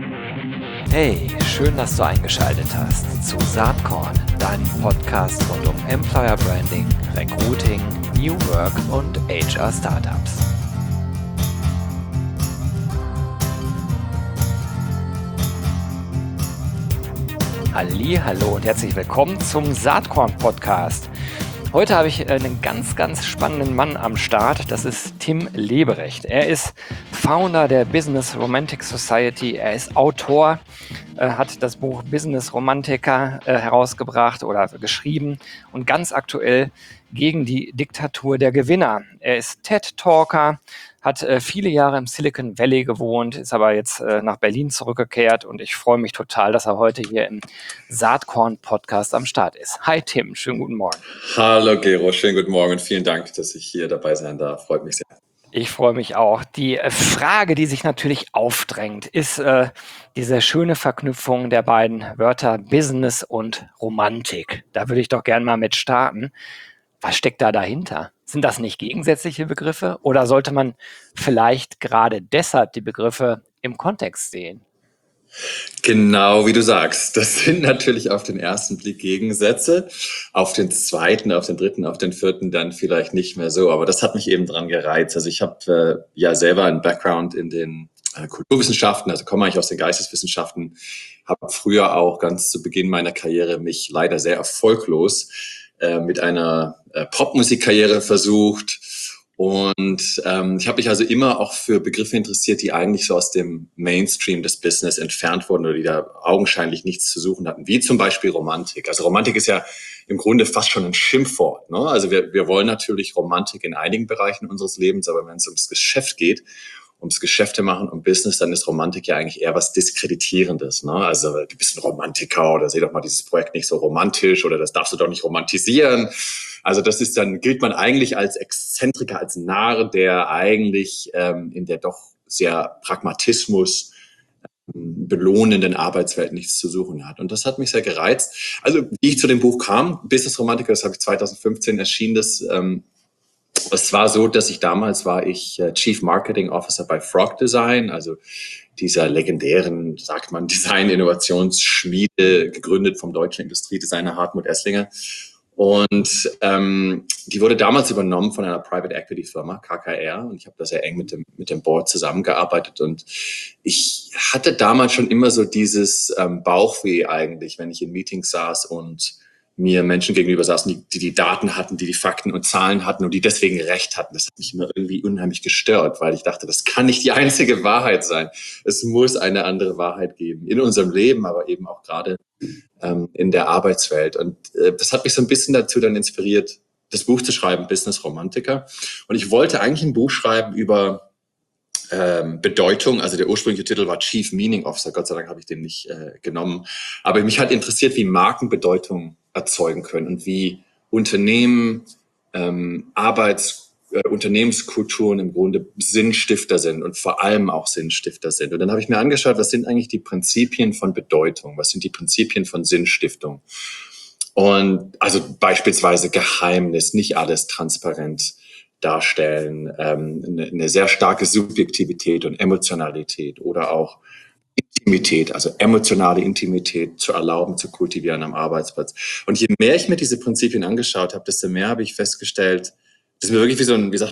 Hey, schön, dass du eingeschaltet hast zu Saatkorn, deinem Podcast rund um Employer Branding, Recruiting, New Work und HR Startups. Hallo und herzlich willkommen zum Saatkorn Podcast. Heute habe ich einen ganz spannenden Mann am Start. Das ist Tim Leberecht. Er ist Founder der Business Romantic Society. Er ist Autor, hat das Buch Business Romantiker herausgebracht oder geschrieben und ganz aktuell gegen die Diktatur der Gewinner. Er ist TED-Talker, hat viele Jahre im Silicon Valley gewohnt, ist aber jetzt nach Berlin zurückgekehrt und ich freue mich total, dass er heute hier im Saatkorn-Podcast am Start ist. Hi Tim, schönen guten Morgen. Hallo Gero, schönen guten Morgen und vielen Dank, dass ich hier dabei sein darf. Freut mich sehr. Ich freue mich auch. Die Frage, die sich natürlich aufdrängt, ist diese schöne Verknüpfung der beiden Wörter Business und Romantik. Da würde ich doch gerne mal mit starten. Was steckt da dahinter? Sind das nicht gegensätzliche Begriffe oder sollte man vielleicht gerade deshalb die Begriffe im Kontext sehen? Genau wie du sagst, das sind natürlich auf den ersten Blick Gegensätze, auf den zweiten, auf den dritten, auf den vierten dann vielleicht nicht mehr so, aber das hat mich eben dran gereizt. Also ich habe ja selber einen Background in den Kulturwissenschaften, also komme eigentlich aus den Geisteswissenschaften, habe früher auch ganz zu Beginn meiner Karriere mich leider sehr erfolglos mit einer Popmusikkarriere versucht. Und ich habe mich also immer auch für Begriffe interessiert, die eigentlich so aus dem Mainstream des Business entfernt wurden oder die da augenscheinlich nichts zu suchen hatten, wie zum Beispiel Romantik. Also Romantik ist ja im Grunde fast schon ein Schimpfwort, ne? Also wir wollen natürlich Romantik in einigen Bereichen unseres Lebens, aber wenn es ums Geschäft geht, ums Geschäfte machen, um Business, dann ist Romantik ja eigentlich eher was Diskreditierendes, ne? Also du bist ein Romantiker oder seh doch mal dieses Projekt nicht so romantisch oder das darfst du doch nicht romantisieren. Also das ist dann, gilt man eigentlich als Exzentriker, als Narr, der eigentlich in der doch sehr Pragmatismus belohnenden Arbeitswelt nichts zu suchen hat. Und das hat mich sehr gereizt. Also wie ich zu dem Buch kam, Business Romantiker, das habe ich 2015 erschienen, es war so, dass damals war ich Chief Marketing Officer bei Frog Design, also dieser legendären, sagt man, Design-Innovationsschmiede, gegründet vom deutschen Industriedesigner Hartmut Esslinger. Und die wurde damals übernommen von einer Private Equity Firma, KKR. Und ich habe da sehr eng mit dem Board zusammengearbeitet. Und ich hatte damals schon immer so dieses Bauchweh eigentlich, wenn ich in Meetings saß und mir Menschen gegenüber saßen, die Daten hatten, die Fakten und Zahlen hatten und die deswegen Recht hatten. Das hat mich immer irgendwie unheimlich gestört, weil ich dachte, das kann nicht die einzige Wahrheit sein. Es muss eine andere Wahrheit geben in unserem Leben, aber eben auch gerade in der Arbeitswelt. Und das hat mich so ein bisschen dazu dann inspiriert, das Buch zu schreiben, Business Romantiker. Und ich wollte eigentlich ein Buch schreiben über Bedeutung, also der ursprüngliche Titel war Chief Meaning Officer, Gott sei Dank habe ich den nicht genommen. Aber mich hat interessiert, wie Marken Bedeutung erzeugen können und wie Unternehmen, Unternehmenskulturen im Grunde Sinnstifter sind und vor allem auch Sinnstifter sind. Und dann habe ich mir angeschaut, was sind eigentlich die Prinzipien von Bedeutung, was sind die Prinzipien von Sinnstiftung. Und also beispielsweise Geheimnis, nicht alles transparent darstellen, eine sehr starke Subjektivität und Emotionalität oder auch Intimität, also emotionale Intimität zu erlauben, zu kultivieren am Arbeitsplatz. Und je mehr ich mir diese Prinzipien angeschaut habe, desto mehr habe ich festgestellt, das ist mir wirklich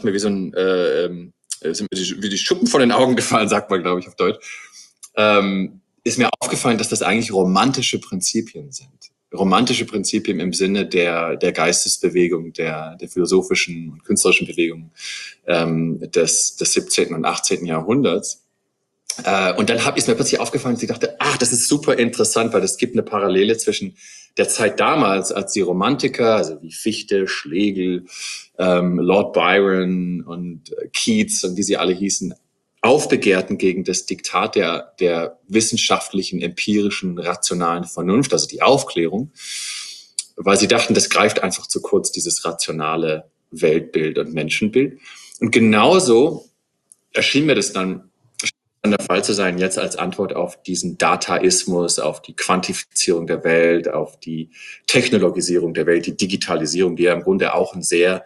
wie die Schuppen von den Augen gefallen, sagt man, glaube ich, auf Deutsch, ist mir aufgefallen, dass das eigentlich romantische Prinzipien sind. Romantische Prinzipien im Sinne der Geistesbewegung, der philosophischen und künstlerischen Bewegung des 17. und 18. Jahrhunderts. Und dann ist mir plötzlich aufgefallen, dass ich dachte, das ist super interessant, weil es gibt eine Parallele zwischen der Zeit damals, als die Romantiker, also wie Fichte, Schlegel, Lord Byron und Keats und wie sie alle hießen, aufbegehrten gegen das Diktat der wissenschaftlichen, empirischen, rationalen Vernunft, also die Aufklärung, weil sie dachten, das greift einfach zu kurz, dieses rationale Weltbild und Menschenbild. Und genauso erschien mir das dann der Fall zu sein, jetzt als Antwort auf diesen Dataismus, auf die Quantifizierung der Welt, auf die Technologisierung der Welt, die Digitalisierung, die ja im Grunde auch ein sehr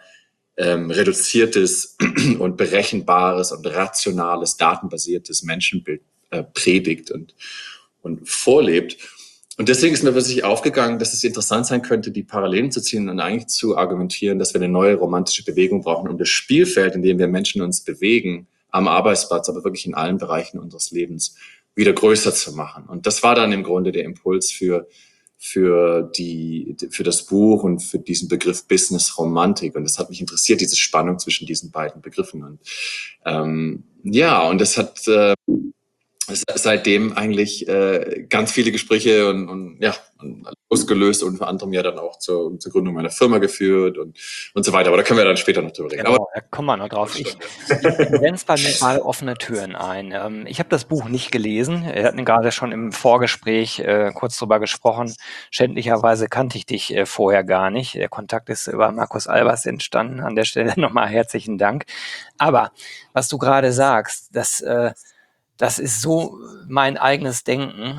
reduziertes und berechenbares und rationales, datenbasiertes Menschenbild predigt und vorlebt. Und deswegen ist mir plötzlich aufgegangen, dass es interessant sein könnte, die Parallelen zu ziehen und eigentlich zu argumentieren, dass wir eine neue romantische Bewegung brauchen, um das Spielfeld, in dem wir Menschen uns bewegen, am Arbeitsplatz, aber wirklich in allen Bereichen unseres Lebens, wieder größer zu machen. Und das war dann im Grunde der Impuls für das Buch und für diesen Begriff Business Romantik. Und das hat mich interessiert, diese Spannung zwischen diesen beiden Begriffen. Und und das hat seitdem eigentlich ganz viele Gespräche und ausgelöst und unter anderem ja dann auch zur Gründung meiner Firma geführt und so weiter. Aber da können wir dann später noch drüber reden. Genau, da kommen wir noch drauf. Ich grenze bei mir gerade offene Türen ein. Ich habe das Buch nicht gelesen. Wir hatten gerade schon im Vorgespräch kurz drüber gesprochen. Schändlicherweise kannte ich dich vorher gar nicht. Der Kontakt ist über Markus Albers entstanden. An der Stelle nochmal herzlichen Dank. Aber was du gerade sagst, das ist so mein eigenes Denken,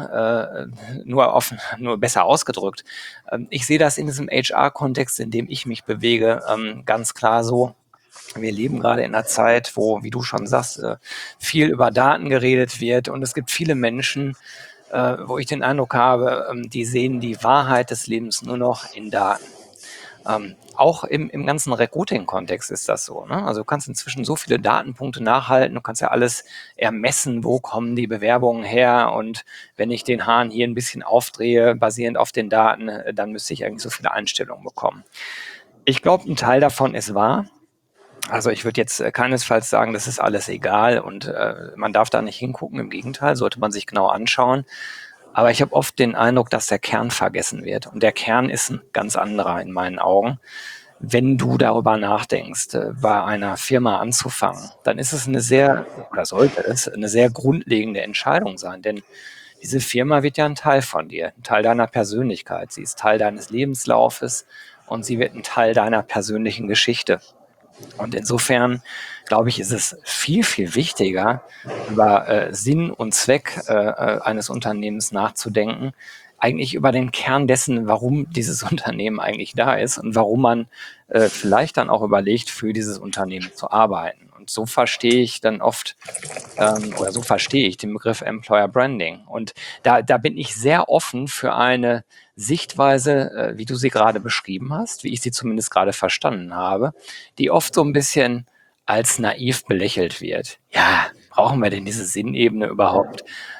nur besser ausgedrückt. Ich sehe das in diesem HR-Kontext, in dem ich mich bewege, ganz klar so. Wir leben gerade in einer Zeit, wo, wie du schon sagst, viel über Daten geredet wird und es gibt viele Menschen, wo ich den Eindruck habe, die sehen die Wahrheit des Lebens nur noch in Daten. Auch im ganzen Recruiting-Kontext ist das so. Ne? Also du kannst inzwischen so viele Datenpunkte nachhalten, du kannst ja alles ermessen, wo kommen die Bewerbungen her und wenn ich den Hahn hier ein bisschen aufdrehe, basierend auf den Daten, dann müsste ich eigentlich so viele Einstellungen bekommen. Ich glaube, ein Teil davon ist wahr. Also ich würde jetzt keinesfalls sagen, das ist alles egal und man darf da nicht hingucken. Im Gegenteil, sollte man sich genau anschauen. Aber ich habe oft den Eindruck, dass der Kern vergessen wird. Und der Kern ist ein ganz anderer in meinen Augen. Wenn du darüber nachdenkst, bei einer Firma anzufangen, dann ist es sollte es eine sehr grundlegende Entscheidung sein. Denn diese Firma wird ja ein Teil von dir, ein Teil deiner Persönlichkeit. Sie ist Teil deines Lebenslaufes und sie wird ein Teil deiner persönlichen Geschichte. Und insofern, glaube ich, ist es viel, viel wichtiger, über Sinn und Zweck eines Unternehmens nachzudenken, eigentlich über den Kern dessen, warum dieses Unternehmen eigentlich da ist und warum man vielleicht dann auch überlegt, für dieses Unternehmen zu arbeiten. Und so verstehe ich dann oft, so verstehe ich den Begriff Employer Branding. Und da bin ich sehr offen für eine Sichtweise, wie du sie gerade beschrieben hast, wie ich sie zumindest gerade verstanden habe, die oft so ein bisschen als naiv belächelt wird. Ja, brauchen wir denn diese Sinnebene überhaupt?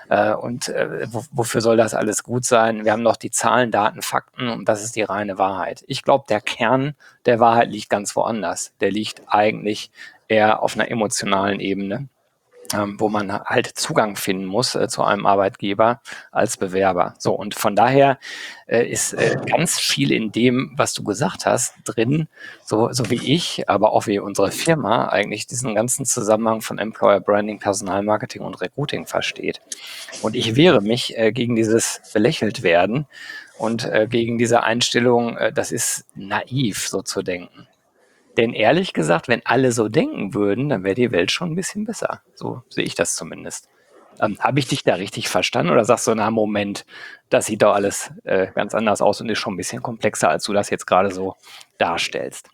Wofür soll das alles gut sein? Wir haben doch die Zahlen, Daten, Fakten und das ist die reine Wahrheit. Ich glaube, der Kern der Wahrheit liegt ganz woanders. Der liegt eigentlich eher auf einer emotionalen Ebene, wo man halt Zugang finden muss zu einem Arbeitgeber als Bewerber. So, und von daher ist ganz viel in dem, was du gesagt hast, drin, so wie ich, aber auch wie unsere Firma eigentlich diesen ganzen Zusammenhang von Employer Branding, Personalmarketing und Recruiting versteht. Und ich wehre mich gegen dieses belächelt werden und gegen diese Einstellung, das ist naiv, so zu denken. Denn ehrlich gesagt, wenn alle so denken würden, dann wäre die Welt schon ein bisschen besser. So sehe ich das zumindest. Habe ich dich da richtig verstanden oder sagst du, na Moment, das sieht doch alles ganz anders aus und ist schon ein bisschen komplexer, als du das jetzt gerade so darstellst?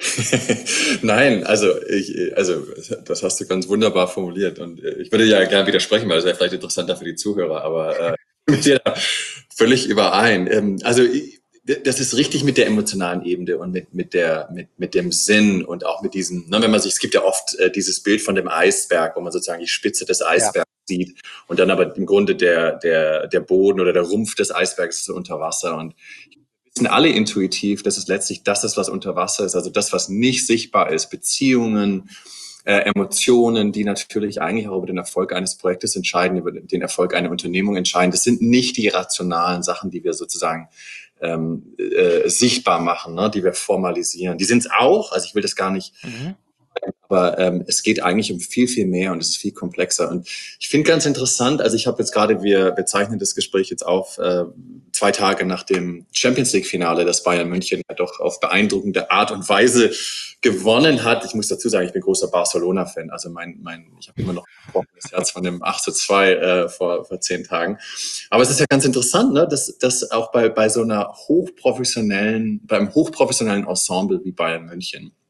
Nein, also das hast du ganz wunderbar formuliert und ich würde ja gerne widersprechen, weil das wäre vielleicht interessanter für die Zuhörer, aber mit dir da völlig überein. Das ist richtig mit der emotionalen Ebene und mit dem Sinn und auch mit diesem, ne, es gibt ja oft dieses Bild von dem Eisberg, wo man sozusagen die Spitze des Eisbergs sieht und dann aber im Grunde der Boden oder der Rumpf des Eisbergs ist unter Wasser und wissen alle intuitiv, dass es letztlich das ist, was unter Wasser ist, also das, was nicht sichtbar ist, Beziehungen, Emotionen, die natürlich eigentlich auch über den Erfolg eines Projektes entscheiden, über den Erfolg einer Unternehmung entscheiden. Das sind nicht die rationalen Sachen, die wir sozusagen sichtbar machen, ne, die wir formalisieren. Die sind es auch, also ich will das gar nicht, aber es geht eigentlich um viel, viel mehr und es ist viel komplexer. Und ich finde ganz interessant, also ich habe jetzt gerade, wir zeichnen das Gespräch jetzt auf 2 Tage nach dem Champions League-Finale, das Bayern München ja doch auf beeindruckende Art und Weise gewonnen hat. Ich muss dazu sagen, ich bin großer Barcelona-Fan. Also ich habe immer noch ein trockenes Herz von dem 8:2 vor 10 Tagen. Aber es ist ja ganz interessant, ne, dass auch bei so einer beim hochprofessionellen Ensemble wie Bayern München,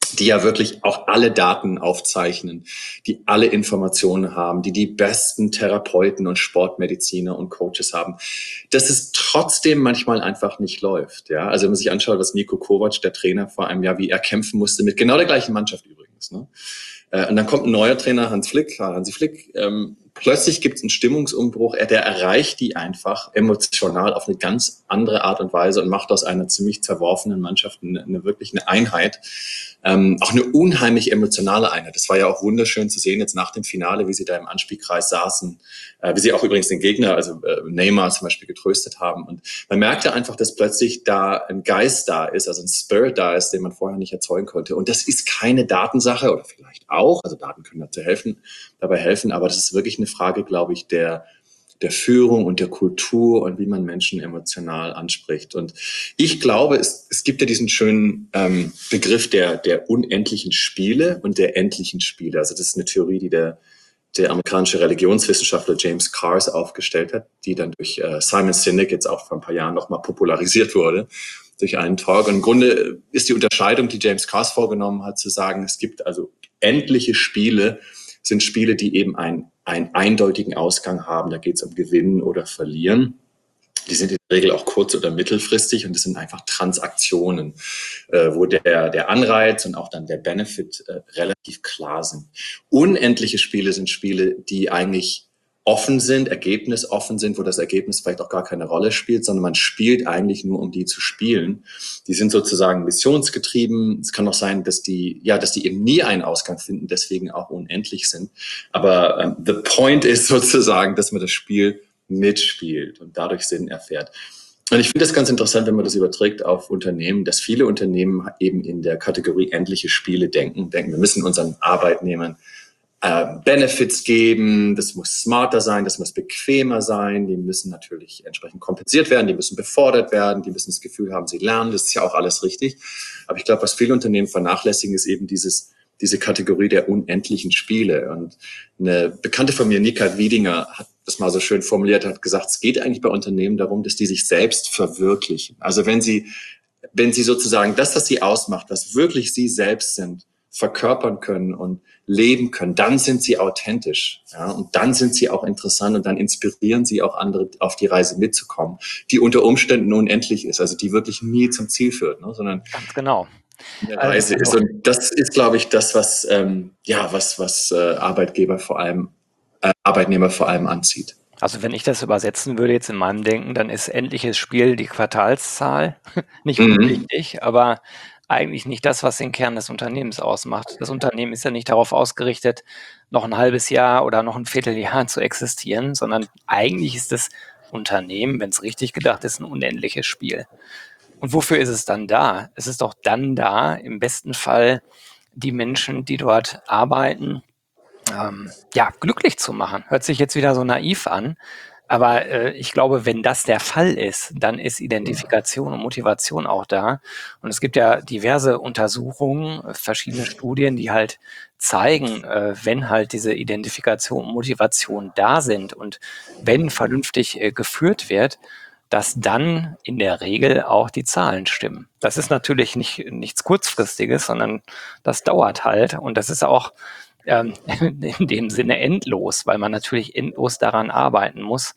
die ja wirklich auch alle Daten aufzeichnen, die alle Informationen haben, die die besten Therapeuten und Sportmediziner und Coaches haben, dass es trotzdem manchmal einfach nicht läuft. Ja? Also wenn man sich anschaut, was Niko Kovac, der Trainer vor einem Jahr, wie er kämpfen musste, mit genau der gleichen Mannschaft übrigens. Ne? Und dann kommt ein neuer Trainer, Hansi Flick. Plötzlich gibt es einen Stimmungsumbruch. Der erreicht die einfach emotional auf eine ganz andere Art und Weise und macht aus einer ziemlich zerworfenen Mannschaft wirklich eine Einheit. Auch eine unheimlich emotionale Einheit. Das war ja auch wunderschön zu sehen jetzt nach dem Finale, wie sie da im Anspielkreis saßen, wie sie auch übrigens den Gegner, also Neymar zum Beispiel, getröstet haben. Und man merkte einfach, dass plötzlich da ein Geist da ist, also ein Spirit da ist, den man vorher nicht erzeugen konnte. Und das ist keine Datensache oder vielleicht auch, also Daten können dabei helfen, aber das ist wirklich eine Frage, glaube ich, der Führung und der Kultur und wie man Menschen emotional anspricht. Und ich glaube, es gibt ja diesen schönen Begriff der unendlichen Spiele und der endlichen Spiele. Also das ist eine Theorie, die der amerikanische Religionswissenschaftler James Cars aufgestellt hat, die dann durch Simon Sinek jetzt auch vor ein paar Jahren nochmal popularisiert wurde durch einen Talk. Und im Grunde ist die Unterscheidung, die James Cars vorgenommen hat, zu sagen, es gibt also endliche Spiele, sind Spiele, die eben einen eindeutigen Ausgang haben. Da geht es um Gewinnen oder Verlieren. Die sind in der Regel auch kurz- oder mittelfristig und das sind einfach Transaktionen, wo der Anreiz und auch dann der Benefit relativ klar sind. Unendliche Spiele sind Spiele, die eigentlich offen sind, ergebnisoffen sind, wo das Ergebnis vielleicht auch gar keine Rolle spielt, sondern man spielt eigentlich nur, um die zu spielen. Die sind sozusagen missionsgetrieben. Es kann auch sein, dass die eben nie einen Ausgang finden, deswegen auch unendlich sind. Aber the point ist sozusagen, dass man das Spiel mitspielt und dadurch Sinn erfährt. Und ich finde das ganz interessant, wenn man das überträgt auf Unternehmen, dass viele Unternehmen eben in der Kategorie endliche Spiele denken, wir müssen unseren Arbeitnehmern Benefits geben, das muss smarter sein, das muss bequemer sein, die müssen natürlich entsprechend kompensiert werden, die müssen befordert werden, die müssen das Gefühl haben, sie lernen, das ist ja auch alles richtig. Aber ich glaube, was viele Unternehmen vernachlässigen, ist eben diese Kategorie der unendlichen Spiele. Und eine Bekannte von mir, Nika Wiedinger, hat das mal so schön formuliert, hat gesagt, es geht eigentlich bei Unternehmen darum, dass die sich selbst verwirklichen. Also wenn sie sozusagen das, was sie ausmacht, was wirklich sie selbst sind, verkörpern können und leben können, dann sind sie authentisch, ja, und dann sind sie auch interessant und dann inspirieren sie auch andere auf die Reise mitzukommen, die unter Umständen unendlich ist, also die wirklich nie zum Ziel führt, ne, sondern Ganz genau. eine Reise ist. Und das ist, glaube ich, das, was Arbeitnehmer vor allem anzieht. Also wenn ich das übersetzen würde jetzt in meinem Denken, dann ist endliches Spiel die Quartalszahl. Nicht unwichtig, aber eigentlich nicht das, was den Kern des Unternehmens ausmacht. Das Unternehmen ist ja nicht darauf ausgerichtet, noch ein halbes Jahr oder noch ein Vierteljahr zu existieren, sondern eigentlich ist das Unternehmen, wenn es richtig gedacht ist, ein unendliches Spiel. Und wofür ist es dann da? Es ist doch dann da, im besten Fall die Menschen, die dort arbeiten, glücklich zu machen. Hört sich jetzt wieder so naiv an, aber ich glaube, wenn das der Fall ist, dann ist Identifikation und Motivation auch da. Und es gibt ja diverse Untersuchungen, verschiedene Studien, die halt zeigen, wenn halt diese Identifikation und Motivation da sind und wenn vernünftig geführt wird, dass dann in der Regel auch die Zahlen stimmen. Das ist natürlich nichts Kurzfristiges, sondern das dauert halt. Und das ist auch in dem Sinne endlos, weil man natürlich endlos daran arbeiten muss,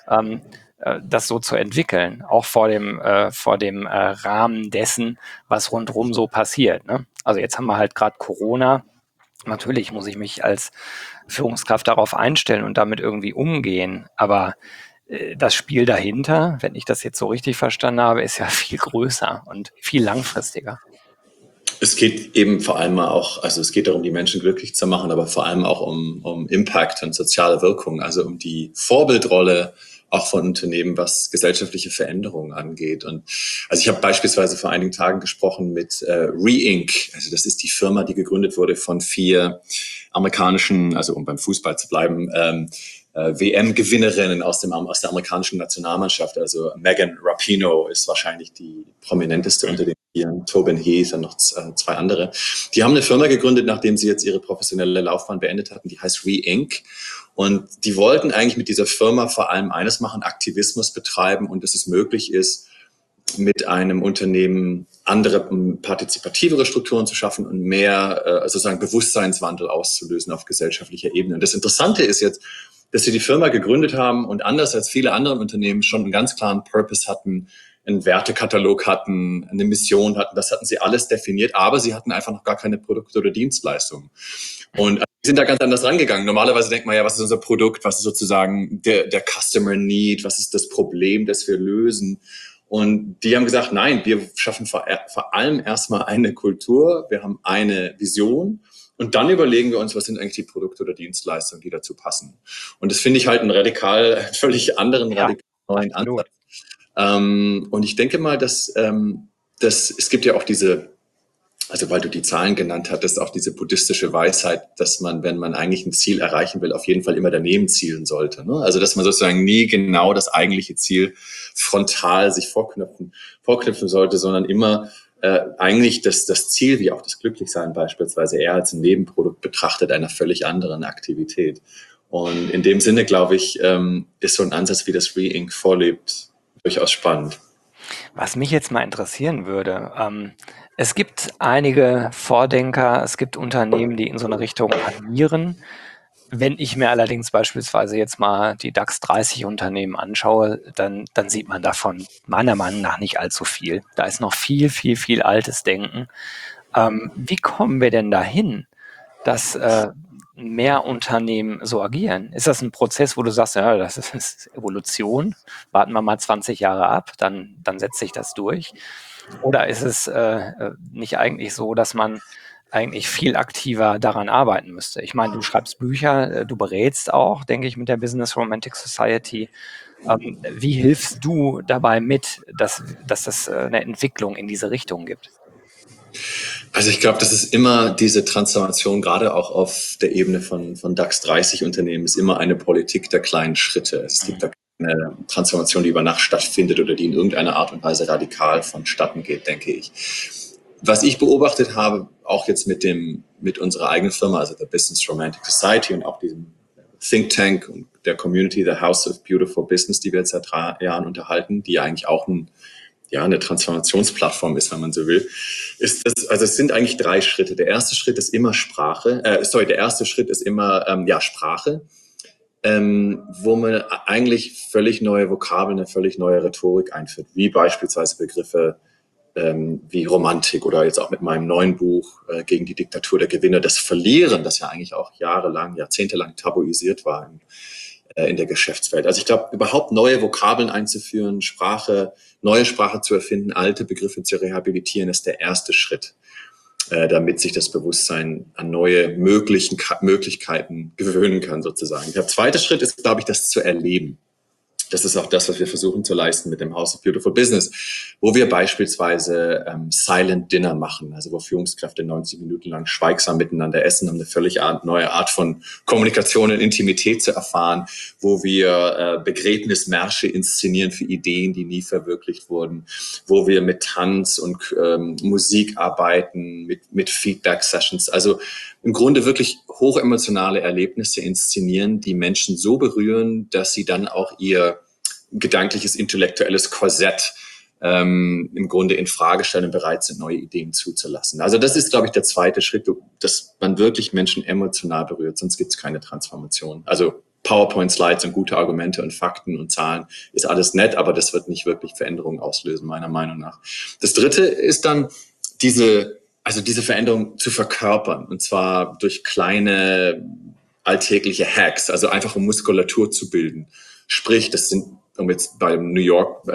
das so zu entwickeln, auch vor dem Rahmen dessen, was rundherum so passiert. Ne? Also jetzt haben wir halt gerade Corona. Natürlich muss ich mich als Führungskraft darauf einstellen und damit irgendwie umgehen, aber das Spiel dahinter, wenn ich das jetzt so richtig verstanden habe, ist ja viel größer und viel langfristiger. Es geht eben vor allem auch, also es geht darum, die Menschen glücklich zu machen, aber vor allem auch um Impact und soziale Wirkung, also um die Vorbildrolle auch von Unternehmen, was gesellschaftliche Veränderungen angeht. Und also ich habe beispielsweise vor einigen Tagen gesprochen mit Re-Inc. Also das ist die Firma, die gegründet wurde von 4 amerikanischen, also um beim Fußball zu bleiben, WM-Gewinnerinnen aus der amerikanischen Nationalmannschaft. Also Megan Rapinoe ist wahrscheinlich die prominenteste unter den Vieren, Tobin Heath und noch 2 andere. Die haben eine Firma gegründet, nachdem sie jetzt ihre professionelle Laufbahn beendet hatten, die heißt Re-Inc. Und die wollten eigentlich mit dieser Firma vor allem eines machen, Aktivismus betreiben und dass es möglich ist, mit einem Unternehmen andere partizipativere Strukturen zu schaffen und mehr sozusagen Bewusstseinswandel auszulösen auf gesellschaftlicher Ebene. Und das Interessante ist jetzt, dass sie die Firma gegründet haben und anders als viele andere Unternehmen schon einen ganz klaren Purpose hatten, einen Wertekatalog hatten, eine Mission hatten. Das hatten sie alles definiert, aber sie hatten einfach noch gar keine Produkte oder Dienstleistungen. Und die sind da ganz anders rangegangen. Normalerweise denkt man ja, was ist unser Produkt, was ist sozusagen der Customer Need, was ist das Problem, das wir lösen. Und die haben gesagt, nein, wir schaffen vor allem erstmal eine Kultur, wir haben eine Vision und dann überlegen wir uns, was sind eigentlich die Produkte oder Dienstleistungen, die dazu passen. Und das finde ich halt einen völlig anderen, radikal neuen Ansatz. Und ich denke mal, dass es gibt ja auch also weil du die Zahlen genannt hattest, auch diese buddhistische Weisheit, dass man, wenn man eigentlich ein Ziel erreichen will, auf jeden Fall immer daneben zielen sollte. Ne? Also dass man sozusagen nie genau das eigentliche Ziel frontal sich vorknüpfen sollte, sondern immer eigentlich das Ziel, wie auch das Glücklichsein beispielsweise, eher als ein Nebenprodukt betrachtet einer völlig anderen Aktivität. Und in dem Sinne, glaube ich, ist so ein Ansatz, wie das Re-Inc. vorlebt, durchaus spannend. Was mich jetzt mal interessieren würde, es gibt einige Vordenker, es gibt Unternehmen, die in so eine Richtung agieren. Wenn ich mir allerdings beispielsweise jetzt mal die DAX 30 Unternehmen anschaue, dann sieht man davon meiner Meinung nach nicht allzu viel. Da ist noch viel, viel, viel altes Denken. Wie kommen wir denn dahin, dass mehr Unternehmen so agieren? Ist das ein Prozess, wo du sagst, ja, das ist Evolution, warten wir mal 20 Jahre ab, dann setzt sich das durch? Oder ist es nicht eigentlich so, dass man eigentlich viel aktiver daran arbeiten müsste? Ich meine, du schreibst Bücher, du berätst auch, denke ich, mit der Business Romantic Society. Wie hilfst du dabei mit, dass das eine Entwicklung in diese Richtung gibt? Also ich glaube, das ist immer diese Transformation, gerade auch auf der Ebene von DAX 30 Unternehmen, ist immer eine Politik der kleinen Schritte. Es gibt da keine Transformation, die über Nacht stattfindet oder die in irgendeiner Art und Weise radikal vonstatten geht, denke ich. Was ich beobachtet habe, auch jetzt mit unserer eigenen Firma, also der Business Romantic Society und auch diesem Think Tank und der Community, the House of Beautiful Business, die wir jetzt seit 3 Jahren unterhalten, die ja eigentlich auch eine Transformationsplattform ist, wenn man so will, also es sind eigentlich 3 Schritte. Der erste Schritt ist immer Sprache, Sprache, wo man eigentlich völlig neue Vokabeln, eine völlig neue Rhetorik einführt, wie beispielsweise Begriffe wie Romantik oder jetzt auch mit meinem neuen Buch gegen die Diktatur der Gewinner, das Verlieren, das ja eigentlich auch jahrzehntelang tabuisiert war in der Geschäftswelt. Also ich glaube, überhaupt neue Vokabeln einzuführen, neue Sprache zu erfinden, alte Begriffe zu rehabilitieren, ist der erste Schritt, damit sich das Bewusstsein an neue Möglichkeiten gewöhnen kann, sozusagen. Der zweite Schritt ist, glaube ich, das zu erleben. Das ist auch das, was wir versuchen zu leisten mit dem House of Beautiful Business, wo wir beispielsweise Silent Dinner machen, also wo Führungskräfte 90 Minuten lang schweigsam miteinander essen, um eine völlig neue Art von Kommunikation und Intimität zu erfahren, wo wir Begräbnismärsche inszenieren für Ideen, die nie verwirklicht wurden, wo wir mit Tanz und Musik arbeiten, mit Feedback-Sessions, also im Grunde wirklich hochemotionale Erlebnisse inszenieren, die Menschen so berühren, dass sie dann auch ihr gedankliches, intellektuelles Korsett im Grunde in Frage stellen und bereit sind, neue Ideen zuzulassen. Also das ist, glaube ich, der zweite Schritt, dass man wirklich Menschen emotional berührt, sonst gibt es keine Transformation. Also PowerPoint-Slides und gute Argumente und Fakten und Zahlen ist alles nett, aber das wird nicht wirklich Veränderungen auslösen, meiner Meinung nach. Das dritte ist dann diese Veränderung zu verkörpern, und zwar durch kleine alltägliche Hacks, also einfach um Muskulatur zu bilden. Sprich, das sind, um jetzt bei der New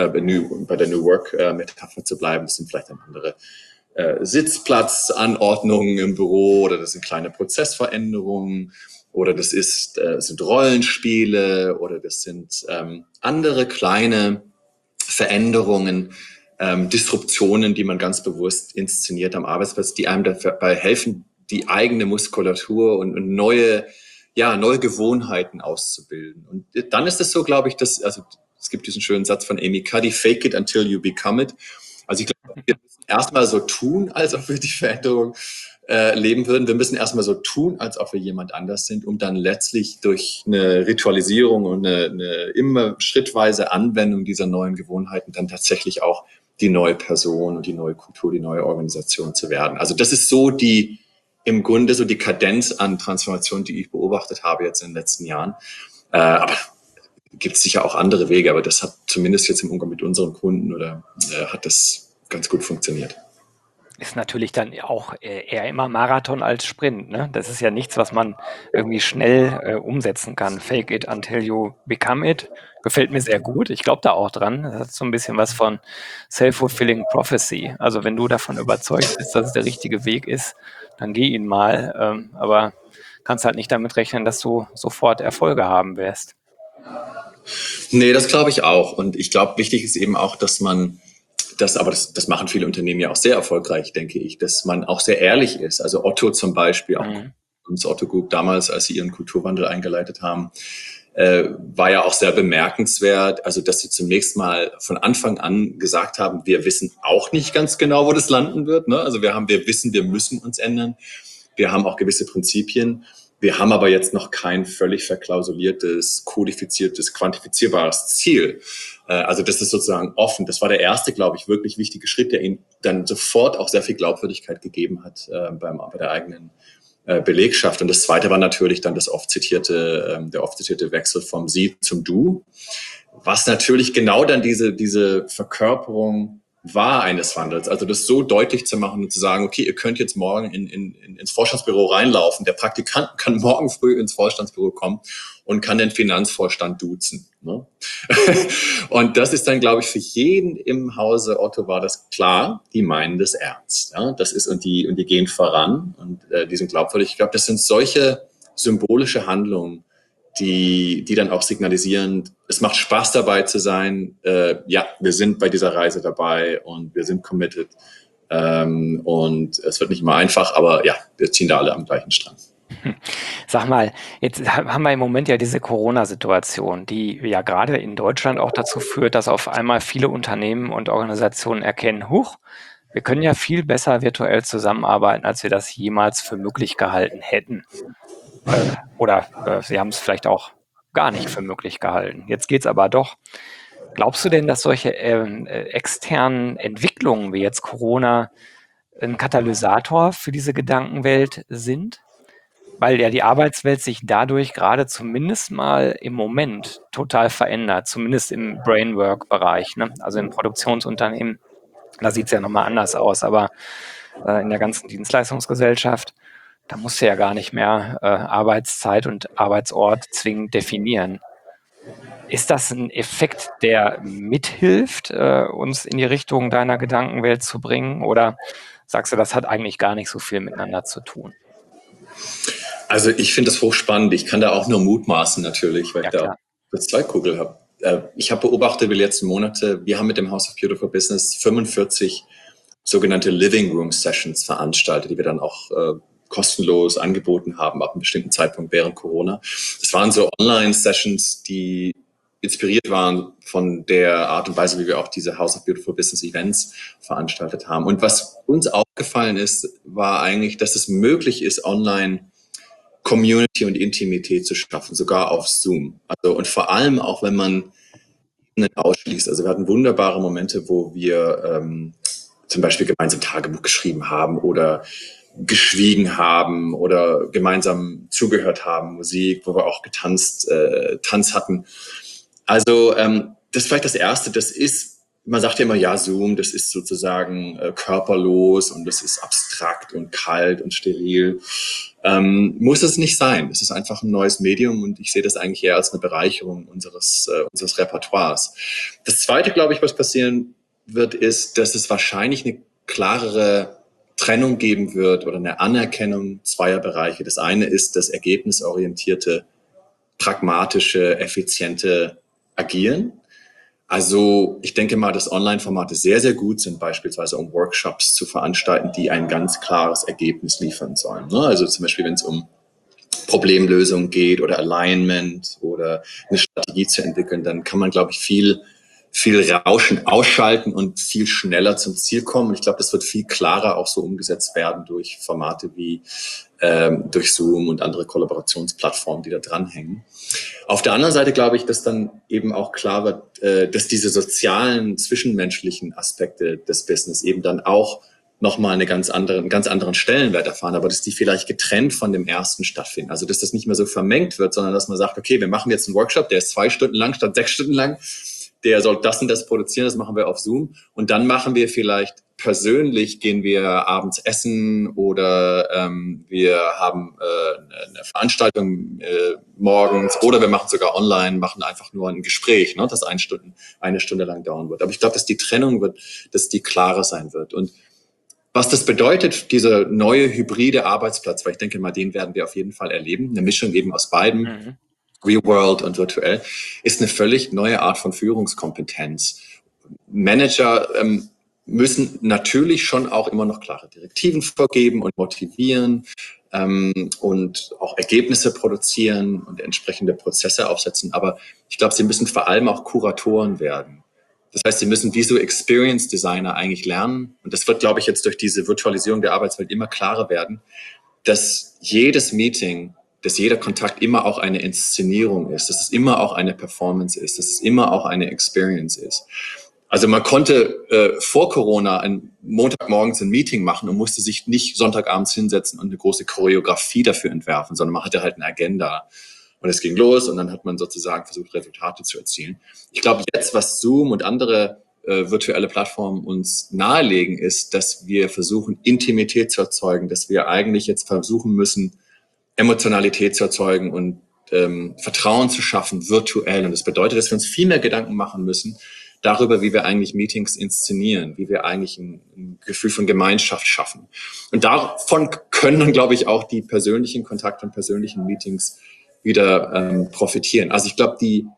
Work-Metapher zu bleiben, das sind vielleicht dann andere Sitzplatzanordnungen im Büro oder das sind kleine Prozessveränderungen oder das sind Rollenspiele oder das sind andere kleine Veränderungen, Disruptionen, die man ganz bewusst inszeniert am Arbeitsplatz, die einem dabei helfen, die eigene Muskulatur und neue Gewohnheiten auszubilden. Und dann ist es so, glaube ich, es gibt diesen schönen Satz von Amy Cuddy, fake it until you become it. Also ich glaube, wir müssen erstmal so tun, als ob wir die Veränderung leben würden. Wir müssen erstmal so tun, als ob wir jemand anders sind, um dann letztlich durch eine Ritualisierung und eine immer schrittweise Anwendung dieser neuen Gewohnheiten dann tatsächlich auch die neue Person und die neue Kultur, die neue Organisation zu werden. Also das ist so im Grunde so die Kadenz an Transformation, die ich beobachtet habe jetzt in den letzten Jahren. Aber gibt es sicher auch andere Wege, aber das hat zumindest jetzt im Umgang mit unseren Kunden hat das ganz gut funktioniert. Ist natürlich dann auch eher immer Marathon als Sprint, ne? Das ist ja nichts, was man irgendwie schnell umsetzen kann. Fake it until you become it. Gefällt mir sehr gut. Ich glaube da auch dran. Das hat so ein bisschen was von self-fulfilling prophecy. Also wenn du davon überzeugt bist, dass es der richtige Weg ist, dann geh ihn mal. Aber kannst halt nicht damit rechnen, dass du sofort Erfolge haben wirst. Nee, das glaube ich auch. Und ich glaube, wichtig ist eben auch, dass man das machen viele Unternehmen ja auch sehr erfolgreich, denke ich, dass man auch sehr ehrlich ist. Also Otto zum Beispiel, auch uns Otto Group damals, als sie ihren Kulturwandel eingeleitet haben, war ja auch sehr bemerkenswert. Also, dass sie zunächst mal von Anfang an gesagt haben, wir wissen auch nicht ganz genau, wo das landen wird. Ne? Also wir wissen, wir müssen uns ändern. Wir haben auch gewisse Prinzipien. Wir haben aber jetzt noch kein völlig verklausuliertes, kodifiziertes, quantifizierbares Ziel. Also das ist sozusagen offen. Das war der erste, glaube ich, wirklich wichtige Schritt, der ihnen dann sofort auch sehr viel Glaubwürdigkeit gegeben hat bei der eigenen Belegschaft. Und das zweite war natürlich dann der oft zitierte Wechsel vom Sie zum Du, was natürlich genau dann diese Verkörperung war eines Wandels. Also das so deutlich zu machen und zu sagen, okay, ihr könnt jetzt morgen ins Vorstandsbüro reinlaufen. Der Praktikant kann morgen früh ins Vorstandsbüro kommen und kann den Finanzvorstand duzen. Ne? Und das ist dann, glaube ich, für jeden im Hause Otto war das klar, die meinen das ernst. Ja? Das ist, und die gehen voran und die sind glaubwürdig. Ich glaube, das sind solche symbolische Handlungen, die dann auch signalisieren, es macht Spaß dabei zu sein. Ja, wir sind bei dieser Reise dabei und wir sind committed. Und es wird nicht immer einfach, aber ja, wir ziehen da alle am gleichen Strang. Sag mal, jetzt haben wir im Moment ja diese Corona-Situation, die ja gerade in Deutschland auch dazu führt, dass auf einmal viele Unternehmen und Organisationen erkennen, huch, wir können ja viel besser virtuell zusammenarbeiten, als wir das jemals für möglich gehalten hätten. Oder sie haben es vielleicht auch gar nicht für möglich gehalten. Jetzt geht's aber doch. Glaubst du denn, dass solche externen Entwicklungen wie jetzt Corona ein Katalysator für diese Gedankenwelt sind? Weil ja die Arbeitswelt sich dadurch gerade zumindest mal im Moment total verändert, zumindest im Brainwork-Bereich, ne? Also im Produktionsunternehmen, da sieht's ja nochmal anders aus, aber in der ganzen Dienstleistungsgesellschaft, da musst du ja gar nicht mehr Arbeitszeit und Arbeitsort zwingend definieren. Ist das ein Effekt, der mithilft, uns in die Richtung deiner Gedankenwelt zu bringen? Oder sagst du, das hat eigentlich gar nicht so viel miteinander zu tun? Also ich finde das hochspannend. Ich kann da auch nur mutmaßen natürlich, weil Ja, ich da klar. eine Zweikugel habe. Ich habe beobachtet die letzten Monate, wir haben mit dem House of Beautiful Business 45 sogenannte Living Room Sessions veranstaltet, die wir dann auch kostenlos angeboten haben ab einem bestimmten Zeitpunkt während Corona. Das waren so Online-Sessions, die inspiriert waren von der Art und Weise, wie wir auch diese House of Beautiful Business Events veranstaltet haben. Und was uns aufgefallen ist, war eigentlich, dass es möglich ist, online Community und Intimität zu schaffen, sogar auf Zoom. Also, und vor allem auch, wenn man nicht ausschließt. Also wir hatten wunderbare Momente, wo wir zum Beispiel gemeinsam Tagebuch geschrieben haben oder geschwiegen haben oder gemeinsam zugehört haben, Musik, wo wir auch Tanz hatten. Also das ist vielleicht das Erste, man sagt ja immer, ja, Zoom, das ist sozusagen körperlos und das ist abstrakt und kalt und steril. Muss es nicht sein. Es ist einfach ein neues Medium und ich sehe das eigentlich eher als eine Bereicherung unseres Repertoires. Das Zweite, glaube ich, was passieren wird, ist, dass es wahrscheinlich eine klarere Trennung geben wird oder eine Anerkennung zweier Bereiche. Das eine ist das ergebnisorientierte, pragmatische, effiziente Agieren. Also ich denke mal, dass Online-Formate sehr, sehr gut sind, beispielsweise um Workshops zu veranstalten, die ein ganz klares Ergebnis liefern sollen. Also zum Beispiel, wenn es um Problemlösung geht oder Alignment oder eine Strategie zu entwickeln, dann kann man, glaube ich, viel Rauschen ausschalten und viel schneller zum Ziel kommen. Und ich glaube, das wird viel klarer auch so umgesetzt werden durch Formate wie durch Zoom und andere Kollaborationsplattformen, die da dranhängen. Auf der anderen Seite glaube ich, dass dann eben auch klar wird, dass diese sozialen, zwischenmenschlichen Aspekte des Business eben dann auch nochmal einen ganz anderen Stellenwert erfahren, aber dass die vielleicht getrennt von dem ersten stattfinden. Also dass das nicht mehr so vermengt wird, sondern dass man sagt, okay, wir machen jetzt einen Workshop, der ist 2 Stunden lang statt 6 Stunden lang. Der soll das und das produzieren, das machen wir auf Zoom. Und dann machen wir vielleicht persönlich, gehen wir abends essen oder wir haben eine Veranstaltung morgens oder wir machen sogar online, machen einfach nur ein Gespräch, ne, das 1 Stunde lang dauern wird. Aber ich glaube, dass die Trennung wird, dass die klarer sein wird. Und was das bedeutet, dieser neue hybride Arbeitsplatz, weil ich denke mal, den werden wir auf jeden Fall erleben, eine Mischung eben aus beiden. Mhm. Real World und virtuell, ist eine völlig neue Art von Führungskompetenz. Manager müssen natürlich schon auch immer noch klare Direktiven vorgeben und motivieren und auch Ergebnisse produzieren und entsprechende Prozesse aufsetzen. Aber ich glaube, sie müssen vor allem auch Kuratoren werden. Das heißt, sie müssen wie so Experience Designer eigentlich lernen. Und das wird, glaube ich, jetzt durch diese Virtualisierung der Arbeitswelt immer klarer werden, dass jedes Meeting, dass jeder Kontakt immer auch eine Inszenierung ist, dass es immer auch eine Performance ist, dass es immer auch eine Experience ist. Also man konnte vor Corona ein Montagmorgens ein Meeting machen und musste sich nicht Sonntagabends hinsetzen und eine große Choreografie dafür entwerfen, sondern man hatte halt eine Agenda. Und es ging los und dann hat man sozusagen versucht, Resultate zu erzielen. Ich glaube, jetzt, was Zoom und andere virtuelle Plattformen uns nahelegen, ist, dass wir versuchen, Intimität zu erzeugen, dass wir eigentlich jetzt versuchen müssen, Emotionalität zu erzeugen und Vertrauen zu schaffen, virtuell. Und das bedeutet, dass wir uns viel mehr Gedanken machen müssen darüber, wie wir eigentlich Meetings inszenieren, wie wir eigentlich ein Gefühl von Gemeinschaft schaffen. Und davon können dann, glaube ich, auch die persönlichen Kontakte und persönlichen Meetings wieder profitieren. Also ich glaube,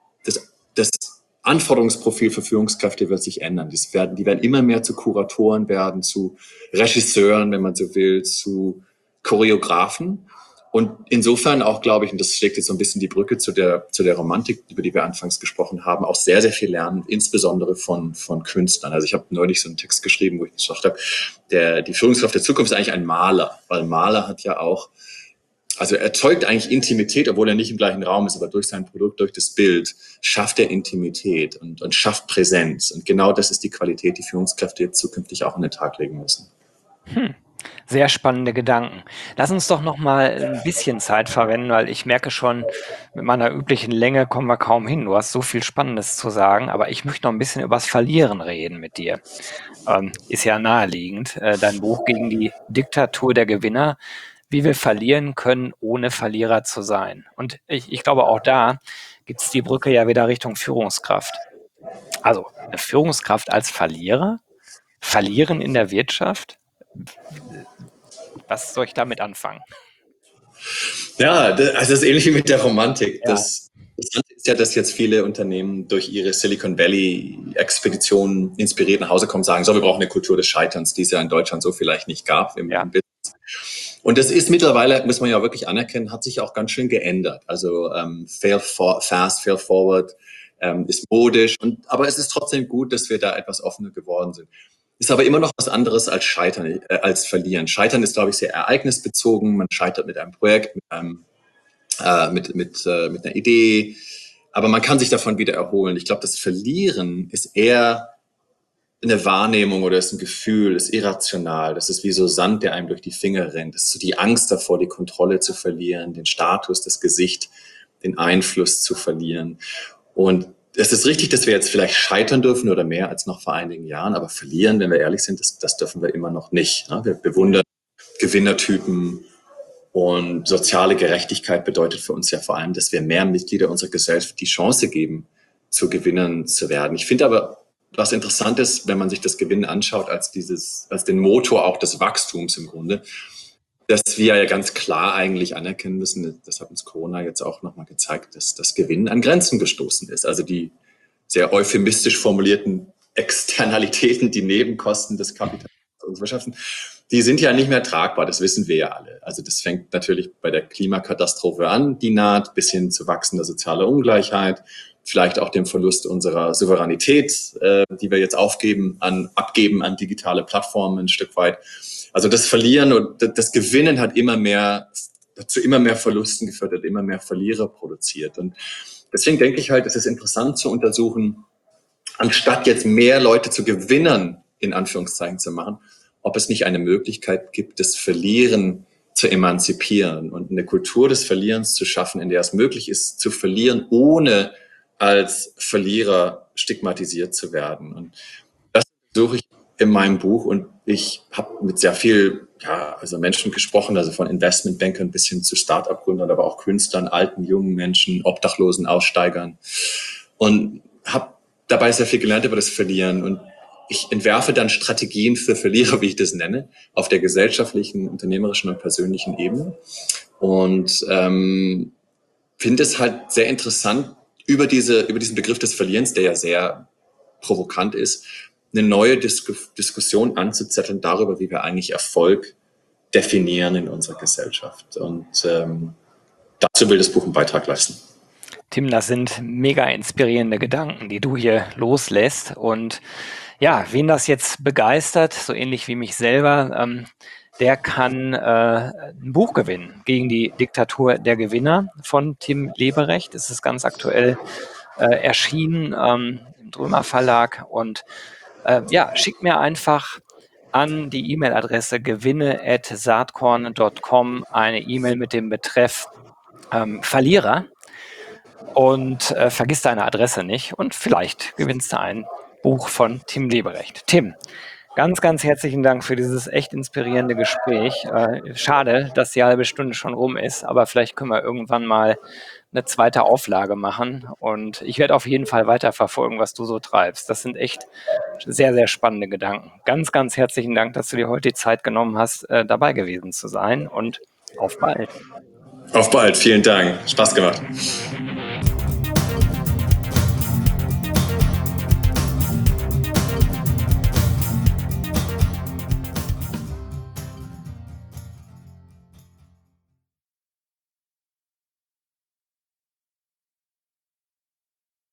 das Anforderungsprofil für Führungskräfte wird sich ändern. Die werden immer mehr zu Kuratoren werden, zu Regisseuren, wenn man so will, zu Choreografen. Und insofern auch, glaube ich, und das schlägt jetzt so ein bisschen die Brücke zu der Romantik, über die wir anfangs gesprochen haben, auch sehr, sehr viel lernen, insbesondere von Künstlern. Also ich habe neulich so einen Text geschrieben, wo ich gesagt habe, die Führungskraft der Zukunft ist eigentlich ein Maler, weil Maler hat ja auch, also er erzeugt eigentlich Intimität, obwohl er nicht im gleichen Raum ist, aber durch sein Produkt, durch das Bild schafft er Intimität und schafft Präsenz. Und genau das ist die Qualität, die Führungskräfte jetzt zukünftig auch an den Tag legen müssen. Sehr spannende Gedanken. Lass uns doch noch mal ein bisschen Zeit verwenden, weil ich merke schon, mit meiner üblichen Länge kommen wir kaum hin. Du hast so viel Spannendes zu sagen, aber ich möchte noch ein bisschen übers Verlieren reden mit dir. Ist ja naheliegend. Dein Buch gegen die Diktatur der Gewinner, wie wir verlieren können, ohne Verlierer zu sein. Und ich glaube, auch da gibt es die Brücke ja wieder Richtung Führungskraft. Also eine Führungskraft als Verlierer? Verlieren in der Wirtschaft? Was soll ich damit anfangen? Ja, also das ist ähnlich wie mit der Romantik. Ja. Das Interessante ist ja, dass jetzt viele Unternehmen durch ihre Silicon Valley-Expeditionen inspiriert nach Hause kommen und sagen, so, wir brauchen eine Kultur des Scheiterns, die es ja in Deutschland so vielleicht nicht gab im Business. Und das ist mittlerweile, muss man ja wirklich anerkennen, hat sich auch ganz schön geändert. Also fail fast, fail forward ist modisch. Aber es ist trotzdem gut, dass wir da etwas offener geworden sind. Ist aber immer noch was anderes als Scheitern, als Verlieren. Scheitern ist, glaube ich, sehr ereignisbezogen. Man scheitert mit einem Projekt, mit einer Idee. Aber man kann sich davon wieder erholen. Ich glaube, das Verlieren ist eher eine Wahrnehmung oder ist ein Gefühl, ist irrational. Das ist wie so Sand, der einem durch die Finger rennt. Das ist so die Angst davor, die Kontrolle zu verlieren, den Status, das Gesicht, den Einfluss zu verlieren. Und es ist richtig, dass wir jetzt vielleicht scheitern dürfen oder mehr als noch vor einigen Jahren, aber verlieren, wenn wir ehrlich sind, das dürfen wir immer noch nicht. Wir bewundern Gewinnertypen und soziale Gerechtigkeit bedeutet für uns ja vor allem, dass wir mehr Mitglieder unserer Gesellschaft die Chance geben, zu Gewinnern zu werden. Ich finde aber, was interessant ist, wenn man sich das Gewinnen anschaut, als den Motor auch des Wachstums im Grunde, dass wir ja ganz klar eigentlich anerkennen müssen, das hat uns Corona jetzt auch nochmal gezeigt, dass das Gewinnen an Grenzen gestoßen ist. Also die sehr euphemistisch formulierten Externalitäten, die Nebenkosten des Kapitals und Wirtschaften, die sind ja nicht mehr tragbar, das wissen wir ja alle. Also das fängt natürlich bei der Klimakatastrophe an, die naht, bis hin zu wachsender sozialer Ungleichheit, vielleicht auch dem Verlust unserer Souveränität, die wir jetzt abgeben an digitale Plattformen ein Stück weit. Also das Verlieren und das Gewinnen hat immer mehr zu immer mehr Verlusten geführt hat, immer mehr Verlierer produziert. Und deswegen denke ich halt, es ist interessant zu untersuchen, anstatt jetzt mehr Leute zu Gewinnern in Anführungszeichen zu machen, ob es nicht eine Möglichkeit gibt, das Verlieren zu emanzipieren und eine Kultur des Verlierens zu schaffen, in der es möglich ist, zu verlieren, ohne als Verlierer stigmatisiert zu werden. Und das suche ich in meinem Buch, und ich habe mit sehr viel Menschen gesprochen, also von Investmentbankern bis hin zu Start-up-Gründern, aber auch Künstlern, alten, jungen Menschen, Obdachlosen, Aussteigern, und habe dabei sehr viel gelernt über das Verlieren. Und ich entwerfe dann Strategien für Verlierer, wie ich das nenne, auf der gesellschaftlichen, unternehmerischen und persönlichen Ebene. Und finde es halt sehr interessant, über diesen Begriff des Verlierens, der ja sehr provokant ist, eine neue Diskussion anzuzetteln darüber, wie wir eigentlich Erfolg definieren in unserer Gesellschaft. Und dazu will das Buch einen Beitrag leisten. Tim, das sind mega inspirierende Gedanken, die du hier loslässt. Und ja, wen das jetzt begeistert, so ähnlich wie mich selber, der kann ein Buch gewinnen gegen die Diktatur der Gewinner von Tim Leberecht. Es ist ganz aktuell erschienen im Drömer Verlag. Und schickt mir einfach an die E-Mail-Adresse gewinne@saatkorn.com eine E-Mail mit dem Betreff Verlierer. Und vergiss deine Adresse nicht, und vielleicht gewinnst du ein Buch von Tim Leberecht. Tim, ganz, ganz herzlichen Dank für dieses echt inspirierende Gespräch. Schade, dass die halbe Stunde schon rum ist, aber vielleicht können wir irgendwann mal eine zweite Auflage machen, und ich werde auf jeden Fall weiterverfolgen, was du so treibst. Das sind echt sehr, sehr spannende Gedanken. Ganz, ganz herzlichen Dank, dass du dir heute die Zeit genommen hast, dabei gewesen zu sein, und auf bald. Auf bald, vielen Dank. Spaß gemacht.